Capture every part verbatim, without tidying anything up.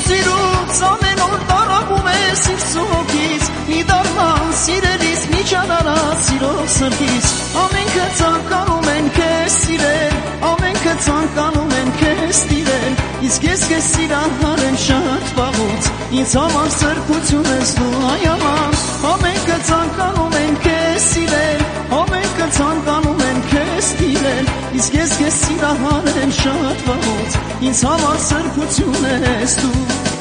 սիրուց ամեն օր տարապում ես իր ծողից մի դարման սիրելիս մի ճանարա սիրով սրտից ամենքը ցանկանում են քեզ սիրել ամենքը ցանկանում են քեզ տիրել իսկ ես քեզ սիրահար եմ շատ վաղուց ինձ համար սրբություն ես դու այ աման ամենքը ցանկանում են քեզ սիրել ամենքը ցանկանում են քեզ տիրել իսկ ես քեզ սիրահար եմ շատ վաղուց ինձ համար սրբություն ես դու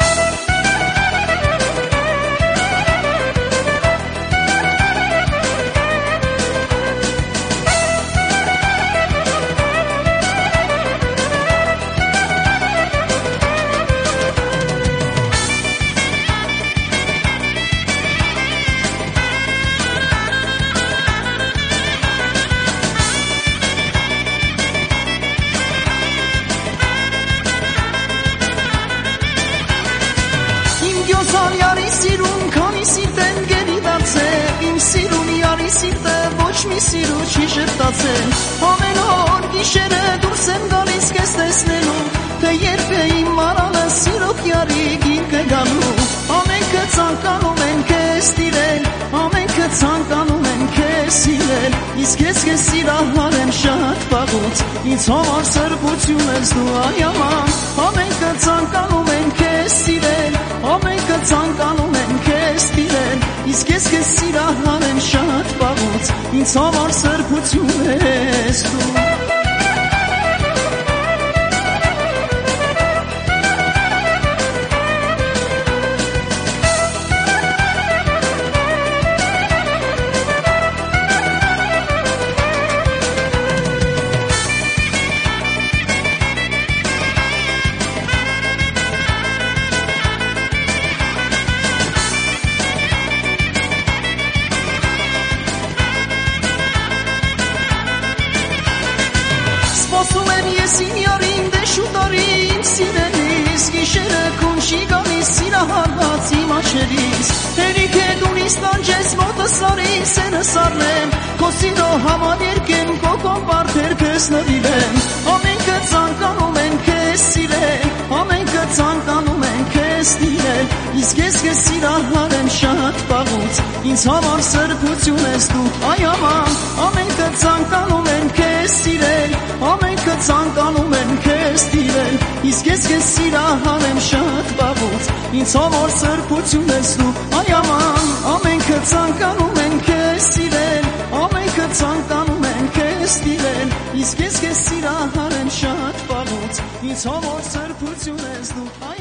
Սալյարի սիրուն քանի սիրտեն գերի դարձել իմ սիրուն յարի սիրտը ոչ մի սիրու չի շտացել ամեն օր գիշերը դուրս եմ գալիս քեզ տեսնելու թե երբ է իմ մարանը սիրող յարի գիրկը գալու ամենքը ցանկանում են քեզ տիրել ամենքը ցանկանում են քեզ սիրել իսկ ես քեզ սիրահար եմ շատ վաղուց ինձ համար սրբություն ես դու այ աման ամենքը ցանկանում են քեզ սիրել ամենքը ցանկանում են քեզ տիրել իսկ ես քեզ սիրահար եմ շատ վաղուց ինձ համար սրբություն ես դու Սպասում եմ ես իմ յարին դե շուտ արի իմ սիրելիս գիշերը քուն չի գալիս սիրահարված իմ աչքերից հերիք է դունից տանջես մոտս արի սենս առնեմ քո սիրո համար երկեմ կոկոն բարդեր քեզ նվիրեմ ամենքը ցանկանում են քեզ սիրել ամենքը ցանկանում են քեզ տիրել իսկ ես քեզ սիրահար եմ շատ վաղուց ինձ համար սրբություն ես դու այ աման ամենքը ցանկանում են քեզ սիրել ամենքը ցանկանում են քեզ տիրել իսկ ես քեզ սիրահար եմ շատ վաղուց ինձ համար սրբություն ես դու այ աման ամենքը ցանկանում են քեզ սիրել ամենքը ցանկանում են քեզ տիրել իսկ ես քեզ սիրահար եմ շատ վաղուց ինձ համար սրբություն ես դու